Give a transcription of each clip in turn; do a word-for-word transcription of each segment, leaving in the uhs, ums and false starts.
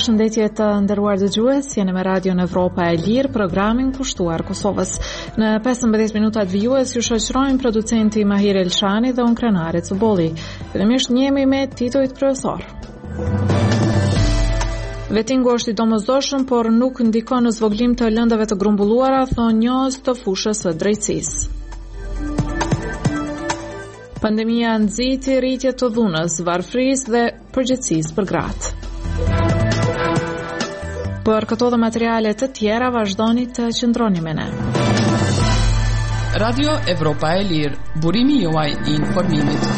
Përshëndetje të nderuar dëgjues, jeni me Radion Evropa e Lirë, programin kushtuar Kosovës. Në pesëmbëdhjetë minutat vijues ju shoqërojnë producenti Mahir Elshani dhe unë Krenare Cubolli. Fillimisht njemi me titujt kryesor. Vetingu është i domosdoshëm, por nuk ndikon në zvoglim të lëndëve të grumbulluara, thonë njohës të fushës së drejtësisë. Pandemia nxiti rritje të dhunës, varfërisë dhe përgjegjësisë për gratë. Për këto dhe materiale të tjera vazhdoni të qëndroni me ne. Radio Evropa e Lirë, burimi juaj i informimit.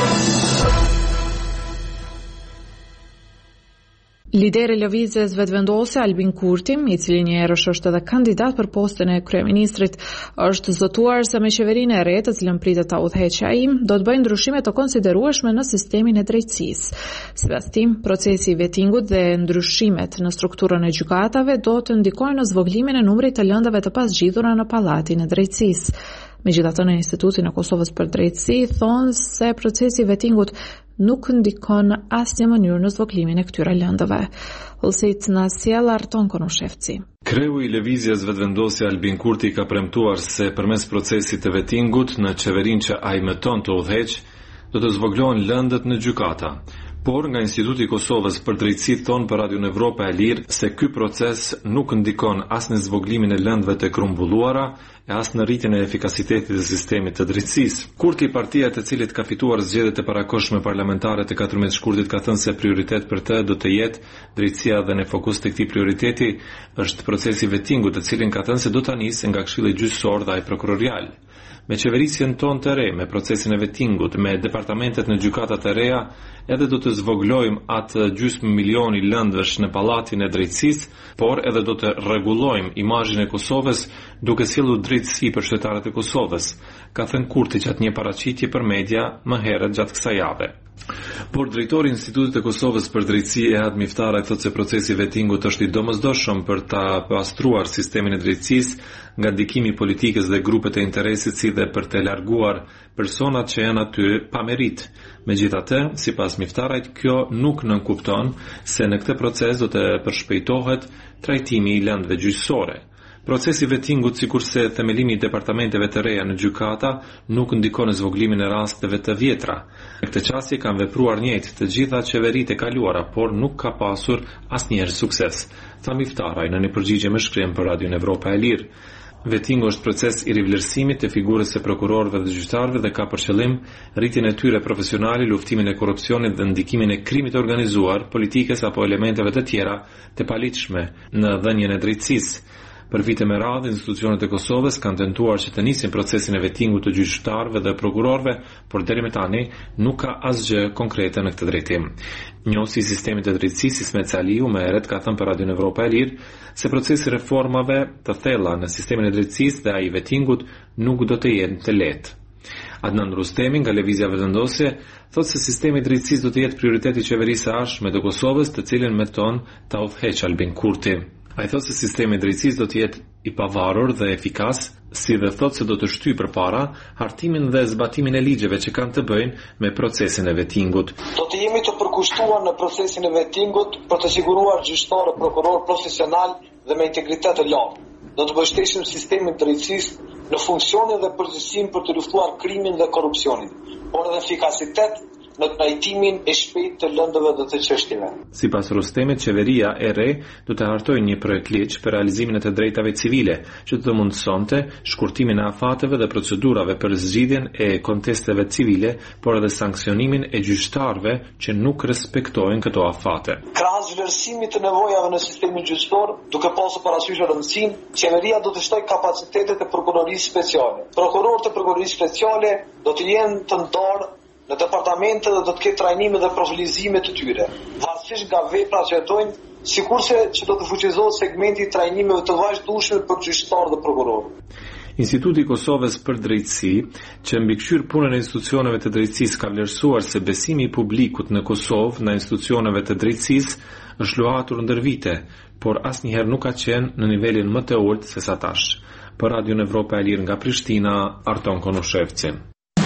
Lideri lëvizjes vetëvendose Albin Kurti, i cili një herë është edhe kandidat për postën e kryeministrit, është zotuar se me qeverinë e re, të cilën pritet ta udhëheqë ai, do të bëjë ndryshime të konsiderueshme në sistemin e drejtësisë. Sipas tij, procesi i vetingut dhe ndryshimet në strukturën e gjykatave do të ndikojnë në zvoglimin e numrit të lëndave të pasgjidhura në pallatin e drejtësisë. Megjithatë, në Institutin e Kosovës për Drejtësi thonë se procesi i vetingut nuk ndikon në asnjë mënyrë në zvoglimin e këtyre lëndëve. Ulsit na sjell Arton Konushevci. Kreu i lëvizjes vetëvendosje Albin Kurti ka premtuar se përmes procesit të vetingut në qeverinë që ai mëton të udhëheqë, do të zvoglohen lëndët në gjykata. Por nga Instituti i Kosovës për Drejtësi thon për Radion Evropa e Lirë se ky proces nuk ndikon as në zvoglimin e lëndëve të grumbulluara e as në rritjen e efikasitetit të sistemit të drejtësisë. Kurti, partia e cilit ka fituar zgjedhjet e parakohshme parlamentare të katërmbëdhjetë shkurtit, ka thënë se prioritet për të do të jetë drejtësia dhe në fokus të këtij prioriteti është procesi vetingut, të cilin ka thënë se do ta nisë nga Këshilli Gjyqësor dhe ai prokurorial. Me qeverisjen tonë të re, me procesin e vetingut, me departamentet në gjykatat e reja, edhe do të zvoglojmë atë gjysmë milioni lëndësh në pallatin e drejtësisë, por edhe do të rregullojmë imazhin e Kosovës duke sjellur drejtësi për qytetarët e Kosovës, ka thënë Kurti gjatë një paraqitje për media më herët gjatë kësaj jave. Por drejtori i Institutit të Kosovës për Drejtësi Ehad Miftaraj thotë se procesi i vetingut është i domosdoshëm për ta pastruar sistemin e drejtësisë nga ndikimi i politikës dhe grupet e interesit, si dhe për të larguar personat që janë aty pa merit. Megjithatë, sipas Miftarajt, kjo nuk nënkupton se në këtë proces do të përshpejtohet trajtimi i lëndëve gjyqësore. Procesi vetingut, sikurse themelimi i departamenteve të reja në gjykata, nuk ndikon në zvoglimin e rasteve të vjetra. Në këtë çështje kanë vepruar njëjtë të gjitha qeveritë e kaluara, por nuk ka pasur asnjëherë sukses, tha Miftaraj në një përgjigje me shkrim për Radion Evropa e Lirë. Vetingu është proces i rivlerësimit të figurës së prokurorëve dhe gjyqtarëve dhe ka për qëllim rritjen e tyre profesionale, luftimin e korrupsionit dhe ndikimin e krimit të organizuar, politikës apo elementeve të tjera të palitshme në dhënien e drejtësisë. Për vite me radhë, institucionet e Kosovës kanë tentuar që të nisin procesin e vetingut të gjyqtarëve dhe prokurorëve, por deri më tani nuk ka asgjë konkrete në këtë drejtim. Njohësi i sistemit të drejtësisë Ismet Saliu më herët ka thënë për Radion Evropa e Lirë se procesi i reformave të thella në sistemin e drejtësisë dhe ai i vetingut nuk do të jenë të lehtë. Adnan Rustemi nga Lëvizja Vetëvendosje thotë se sistemi i drejtësisë do të jetë prioriteti i qeverisë së ardhshme të Kosovës, të cilën meton ta udhëheqë Albin Kurti. Ai thotë se sistemi i drejtësisë do të jetë i pavarur dhe efikas, si dhe thotë se do të shtyjë përpara hartimin dhe zbatimin e ligjeve që kanë të bëjnë me procesin e vetingut. Do të jemi të përkushtuar në procesin e vetingut për të siguruar gjyqtarë, prokuror profesional dhe me integritet të lartë. Do të mbështesim sistemin e drejtësisë në funksionin dhe përgjegjësinë për të luftuar krimin dhe korrupsionin, por edhe efikasitet në trajtimin e shpejtë të lëndëve dhe të çështjeve. Sipas Rustemit, qeveria e re do të hartojë një projekt ligj për realizimin e të drejtave civile, që të mundësonte shkurtimin e afateve dhe procedurave për zgjidhjen e kontesteve civile, por edhe sanksionimin e gjyqtarëve që nuk respektojnë këto afate. Krahas vlerësimit të nevojave në sistemin gjyqësor, duke pasur parasysh rëndësinë, qeveria do të shtojë kapacitetet e prokurorisë speciale. Prokurorët e prokurorisë speciale do të jenë të ndarë në departamente dhe do të ketë trajnime dhe profilizime të tyre, varësisht nga veprat që jetojnë, sikurse që do të fuqizohet segmenti i trajnimeve të vazhdueshme për gjyqtarë dhe prokurorë. Instituti i Kosovës për Drejtësi, që mbikëqyr punën e institucioneve të drejtësisë, ka vlerësuar se besimi i publikut në Kosovë në institucioneve të drejtësisë është luhatur ndër vite, por asnjëherë nuk ka qenë në nivelin më të ulët se sa tash. Për Radion Evropa e Lirë nga Prishtina, Arton Konushevci.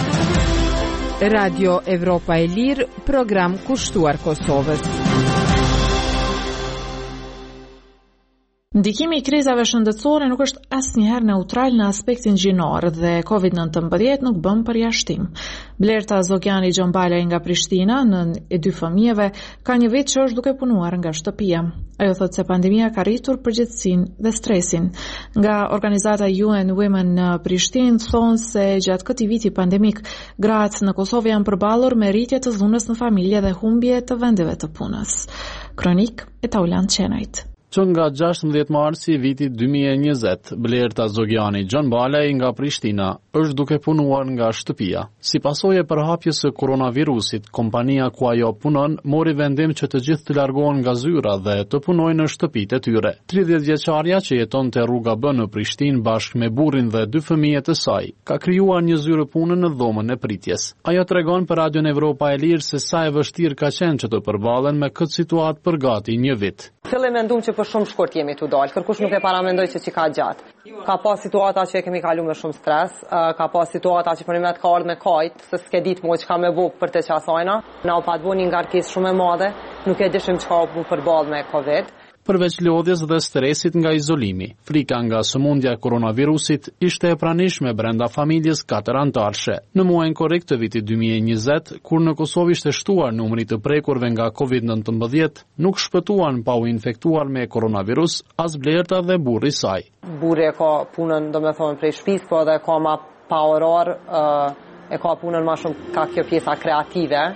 Radio Evropa e Lirë, program kushtuar Kosovës. Ndikimi i krizave shëndetësore nuk është asnjëherë neutral në aspektin gjinor dhe kovid nëntëmbëdhjetë nuk bën përjashtim. Blerta Zogjani Xhambalaj nga Prishtina, nën e dy fëmijëve, ka një vit që është duke punuar nga shtëpia. Ajo thotë se pandemia ka rritur përgjegjësinë dhe stresin. Nga organizata U N Women në Prishtinë thonë se gjatë këtij viti pandemik, gratë në Kosovë janë përballur me rritje të dhunës në familje dhe humbje të vendeve të punës. Kronik e Taulant Qenajt. Që nga gjashtëmbëdhjetë marsi viti dy mijë e njëzet, Blerta Zogjani Xhambalaj nga Prishtina është duke punuar nga shtëpia. Si pasojë e përhapjes së koronavirusit, kompania ku ajo punon mori vendim që të gjithë të largohen nga zyra dhe të punojnë në shtëpitë e tyre. tridhjetë vjeçaria që jetonte rruga B në Prishtinë bashkë me burrin dhe dy fëmijët e saj, ka krijuar një zyrë pune në dhomën e pritjes. Ajo tregon për Radion Evropa e Lirë se sa e vështirë ka qenë që të përballen me këtë situatë për gati një vit. Fillim mendum që për shumë shkurt jemi tu dalë, kërkush nuk e paramendoj që që ka gjatë. Ka pas situata që e kemi kalu me shumë stres, ka pas situata që për një me të ka ardhë me kajtë, se s'ke ditë mu që ka me bu për të qasajna. Na u patë bu një ngarkes shumë e madhe, nuk e dishim që ka u përballë me Covid. Përveç lodhjes dhe stresit nga izolimi, frika nga sëmundja e koronavirusit ishte e pranishme brenda familjes katër antarëshe. Në muajin korrik të vitit dy mijë e njëzet, kur në Kosovë ishte shtuar numri të prekurve nga kovid nëntëmbëdhjetë, nuk shpëtuan pa u infektuar me koronavirus as Blerta dhe burri saj. Burri e ka punën, do me thonë, prej shtëpisë, po edhe ka ma pa orar, e ka punën ma shumë ka kjo pjesa kreative.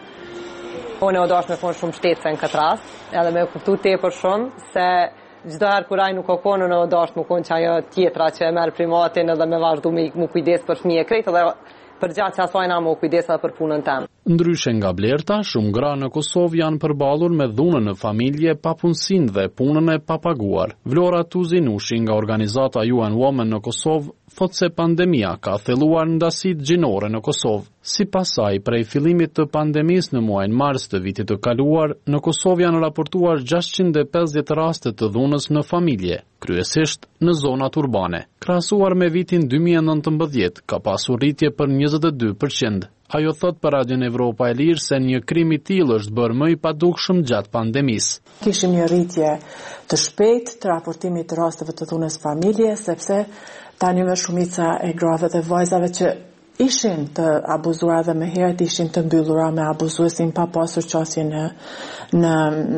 Unë e o dash me konë shumë shtetëse në këtë rast, edhe me kuptu te për shumë, se gjdo herë kur ai nuk o konë, unë e o dash me konë që ajo tjetra që e merë primatin edhe me vazhdu me mu kujdes për fëmije krejtë, edhe për gjatë që asajna mu kujdes edhe për punën temë. Ndryshe nga Blerta, shumë gra në Kosovë janë përballur me dhunën në familje, papunësinë dhe punën e papaguar. Vlora Tuzinushi nga organizata U N Women në Kosovë thotë se pandemia ka thelluar ndasitë gjinore në Kosovë. Sipas saj, prej fillimit të pandemisë në muajin mars të vitit të kaluar, në Kosovë janë raportuar gjashtëqind e pesëdhjetë raste të dhunës në familje, kryesisht në zonat urbane. Krahasuar me vitin dy mijë e nëntëmbëdhjetë, ka pasur rritje për njëzet e dy përqind. Ajo thot për Radion Evropa e Lirë se një krim i tillë është bërë më i padukshëm gjatë pandemisë. Kishim një rritje të shpejtë të raportimit të rasteve të dhunës familje, sepse tani me shumica e grave dhe vajzave që ishin të abuzuar dhe me herët ishin të mbyllura me abuzuesin pa pasur qasje në, në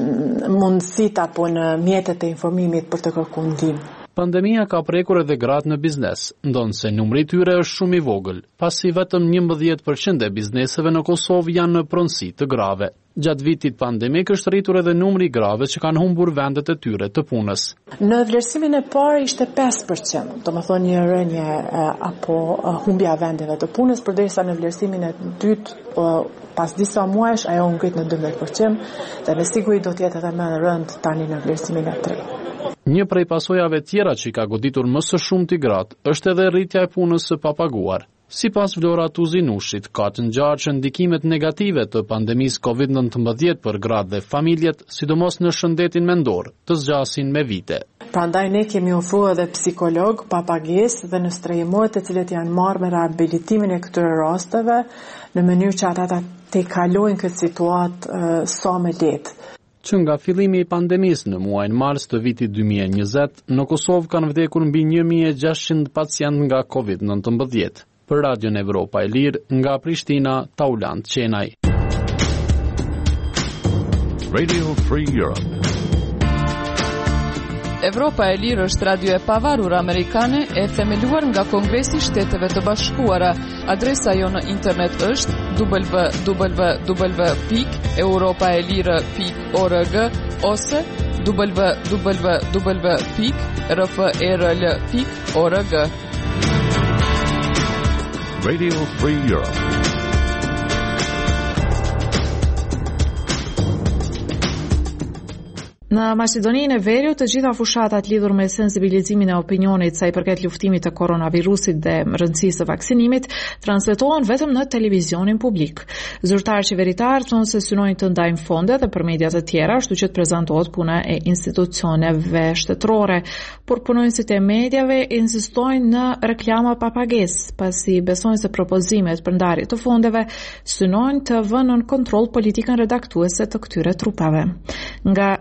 mundësit apo në mjetet e informimit për të kërkuar ndihmë. Pandemia ka prekur edhe gratë në biznes, ndonë se numri tyre është shumë i vogël, pasi vetëm njëmbëdhjetë përqind e bizneseve në Kosovë janë në pronësi të grave. Gjatë vitit pandemik është rritur edhe numri i grave që kanë humbur vendet e tyre të punës. Në vlerësimin e parë ishte pesë përqind, do të thonë një rënje apo humbja vendeve të punës, përderisa në vlerësimin e dytë pas disa muajsh ajo ngrit në dymbëdhjetë përqind dhe me siguri do të jetë edhe më rënd tani në vlerësimin e tretë. Një prej pasojave tjera që ka goditur më së shumti gratë është edhe rritja e punës së papaguar. Sipas Vlora Tuzinushit, ka të ngjarë që ndikimet negative të pandemisë kovid nëntëmbëdhjetë për gratë dhe familjet, sidomos në shëndetin mendor, të zgjasin me vite. Prandaj ne kemi ofruar edhe psikolog pa pagesë dhe në strehimorët e cilët janë marrë me rehabilitimin e këtyre rasteve në mënyrë që ata të kalojnë këtë situatë sa më lehtë. Që nga fillimi i pandemisë në muajin mars të vitit dy mijë e njëzet, në Kosovë kanë vdekur mbi një mijë e gjashtëqind pacientë nga kovid nëntëmbëdhjetë. Për Radion Evropa e Lirë, nga Prishtina, Taulant Qenaj. Radio Free Europe. Evropa e Lirë është radio e pavarur amerikane e themeluar nga Kongresi i Shteteve të Bashkuara. Adresa jo në internet është w w w pikë europaelire pikë org ose w w w pikë r f e r l pikë org. Radio Free Europe. Në Maqedoninë e Veriut, të gjitha fushatat lidhur me sensibilizimin e opinionit sa i përket luftimit të koronavirusit dhe rëndësisë së vaksinimit transmetohen vetëm në televizionin publik. Zyrtarë qeveritarë thonë se synojnë të ndajnë fonde dhe për mediat e tjera, ashtu që të prezantohet puna e institucioneve shtetërore, por punonësit e mediave insistojnë në reklama pa pagesë, pasi besojnë se propozimet për ndarje të fondeve synojnë të vënë në kontroll politikën redaktuese të këtyre trupave. Nga Shkupi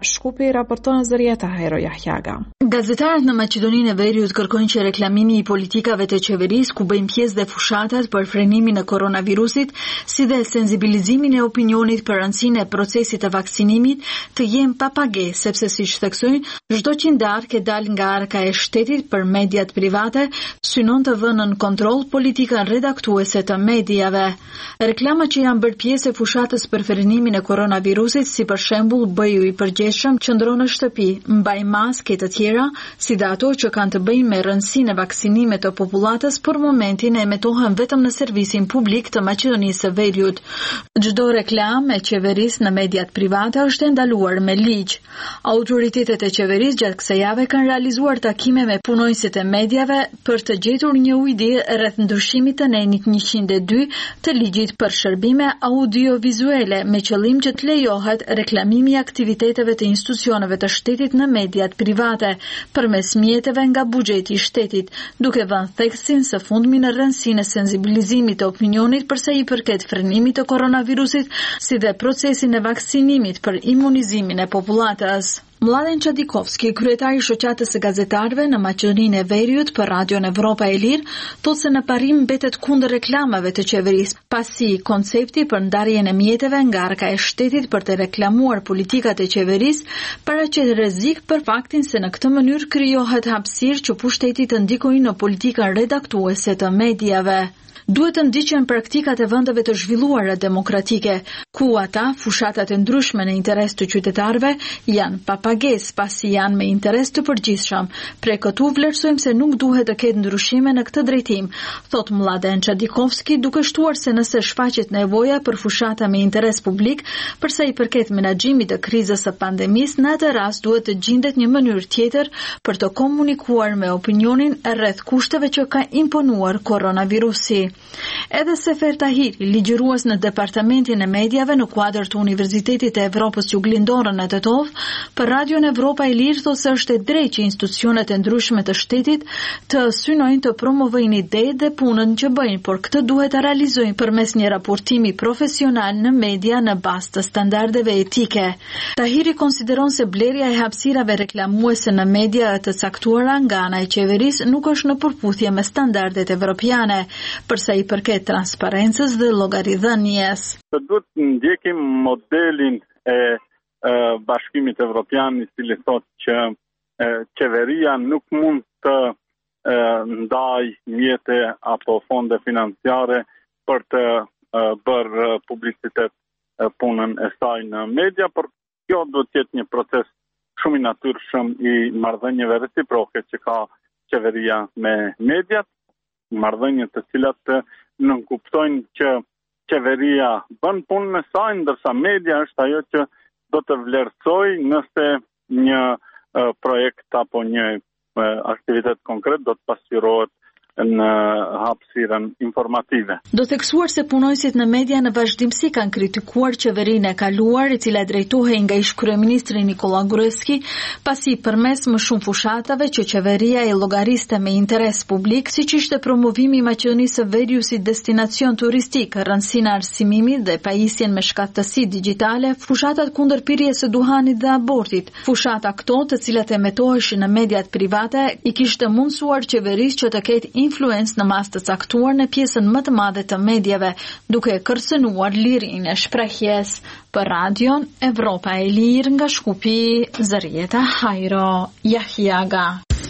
Shkupi, raporton Zërieta Hajro Jahjaga. Gazetarët në Maqedoninë e Veriut kërkojnë që reklamimi i politikave të qeverisë ku bëjnë pjesë dhe fushatat për frenimin e koronavirusit, si dhe sensibilizimin e opinionit për rëndësinë e procesit të vaksinimit të jenë pa pagesë, sepse siç theksojnë, çdo qindar që dal nga arka e shtetit për mediat private synon të vënë në kontroll politikën redaktuese të mediave. Reklama që janë bërë pjesë e fushatës për frenimin e koronavirusit, si për shembull bëju i përgjeshëm, qëndro në shtëpi, mbaj maske të tjera, si dhe ato që kanë të bëjnë me rëndësinë e vaksinimit të popullatës, për momentin e emetohen vetëm në servisin publik të Maqedonisë së Veriut. Çdo reklamë e qeverisë në mediat private është ndaluar me ligj. Autoritetet e qeverisë gjatë kësaj jave kanë realizuar takime me punonjësit e mediave për të gjetur një ujdi rreth ndryshimit të nenit njëqind e dy të ligjit për shërbime audiovizuele me qëllim që të lejohet reklamimi i aktiviteteve të institucioneve të shtetit në mediat private përmes mjeteve nga buxheti i shtetit, duke vënë theksin së fundmi në rëndësinë e sensibilizimit të opinionit përsa i përket frenimit të koronavirusit, si dhe procesin e vaksinimit për imunizimin e popullatës. Mladen Çadikovski, kryetari i shoqatës së gazetarëve në Maqedoninë e Veriut për Radion Evropa e Lirë, thotë se në parim mbetet kundër reklamave të qeverisë, pasi koncepti për ndarjen e mjeteve nga arka e shtetit për të reklamuar politikat e qeverisë paraqet rrezik për faktin se në këtë mënyrë krijohet hapësirë që pushteti të ndikojë në politikën redaktuese të mediave. Duhet të ndiqen praktikat e vendeve të zhvilluara demokratike, ku ata fushatat e ndryshme në interes të qytetarëve janë pa pagesë pasi janë me interes të përgjithshëm. Pre këtu vlerësojmë se nuk duhet të ketë ndryshime në këtë drejtim, thot Mladen Çadikovski, duke shtuar se nëse shfaqet nevoja për fushata me interes publik, përsa i përket menaxhimit të krizës së pandemisë, në atë rast duhet të gjendet një mënyrë tjetër për të komunikuar me opinionin rreth kushteve që ka imponuar koronavirusi. Edhe Sefer Tahiri, ligjërues në Departamentin e Mediave në kuadër të Universitetit e Evropës Juglindore në Tetov, për Radion Evropa e Lirë thotë se është e drejtë që institucionet e ndryshme të shtetit të synojnë të promovojnë idetë dhe punën që bëjnë, por këtë duhet të realizojnë përmes një raportimi profesional në media në bazë të standardeve etike. Tahiri konsideron se blerja e hapësirave reklamuese në media të caktuara nga ana e qeverisë nuk është në përputhje me standardet evropiane, përsa i përket transparencës dhe llogaridhënies. Të duhet të ndjekim modelin e, e Bashkimit Evropian, i cili thotë që e, qeveria nuk mund të e, ndaj mjete apo fonde financiare për të e, bërë publicitet e, punën e saj në media, por kjo duhet të jetë një proces shumë i natyrshëm i marrëdhënieve reciproke që ka qeveria me mediat, marrëdhënie të cilat nënkuptojnë që qeveria bën punën e saj, ndërsa media është ajo që do të vlerësojë nëse një uh, projekt apo një uh, aktivitet konkret do të pasqyrohet në hapësirën informative. Do theksuar se punojësit në media në vazhdimsi kanë kritikuar qeverinë e kaluar, e cila drejtohej nga ish kryeministri Nikola Gruevski, pasi përmes më shumë fushatave që qeveria e llogariste me interes publik, siç ishte promovimi i Maqedonisë së Veriut si destinacion turistik, rëndësinë e arsimimit dhe pajisjen me shkattësi digjitale, fushatat kundër pirjes së duhanit dhe abortit. Fushata këto, të cilat emetoheshin në mediat private, i kishte mundsuar qeverisë që të ketë influencë në mas të caktuar në pjesën më të madhe të medjave, duke kërcënuar lirinë e shprehjes. Për Radion Evropa e Lirë nga Shkupi, Zërieta Hajro Jahjaga.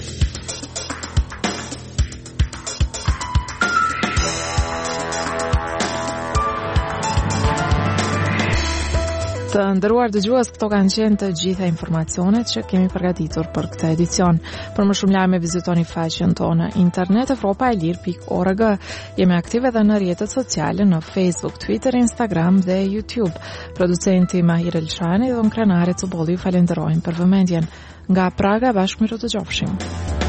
Të nderuar dëgjues, këto kanë qenë të gjitha informacionet që kemi përgatitur për këtë edicion. Për më shumë lajme vizitoni faqen tonë internet evropa e lirë pikë org. Jemi aktive edhe në rrjetet sociale në Facebook, Twitter, Instagram dhe YouTube. Producenti Mahir Elshani dhe unë Krenare Cubolli ju falenderojmë për vëmendjen. Nga Praga bashkë miru të gjofshim.